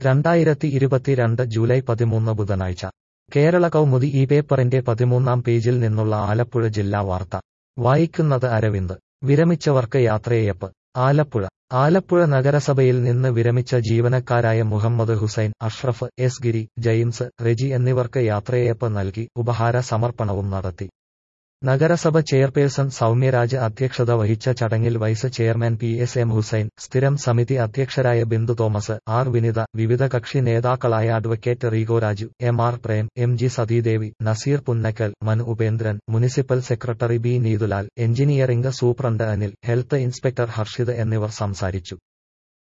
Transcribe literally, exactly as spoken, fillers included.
രണ്ടായിരത്തി ഇരുപത്തിരണ്ട് ജൂലൈ പതിമൂന്ന് ബുധനാഴ്ച കേരള കൗമുദി ഈ പേപ്പറിന്റെ പതിമൂന്നാം പേജിൽ നിന്നുള്ള ആലപ്പുഴ ജില്ലാ വാർത്ത വായിക്കുന്നത് അരവിന്ദ്. വിരമിച്ചവർക്ക് യാത്രയയപ്പ്. ആലപ്പുഴ ആലപ്പുഴ നഗരസഭയിൽ നിന്ന് വിരമിച്ച ജീവനക്കാരായ മുഹമ്മദ് ഹുസൈൻ, അഷ്റഫ്, എസ് ഗിരി, ജെയിംസ്, റെജി എന്നിവർക്ക് യാത്രയയപ്പ് നൽകി ഉപഹാര സമർപ്പണവും നടത്തി. നഗരസഭ ചെയർപേഴ്സൺ സൗമ്യരാജ് അധ്യക്ഷത വഹിച്ച ചടങ്ങിൽ vice chairman P S M Hussain, സ്ഥിരം സമിതി അധ്യക്ഷരായ ബിന്ദു തോമസ്, ആർ വിനിത, വിവിധ കക്ഷി നേതാക്കളായ advocate Rego Raju, M R Prem, M G Sathidevi, Nazeer Punnakkal, Manu Upendran, municipal secretary B Neethulal, engineering superintendent Anil, health inspector Harshith എന്നിവർ സംസാരിച്ചു.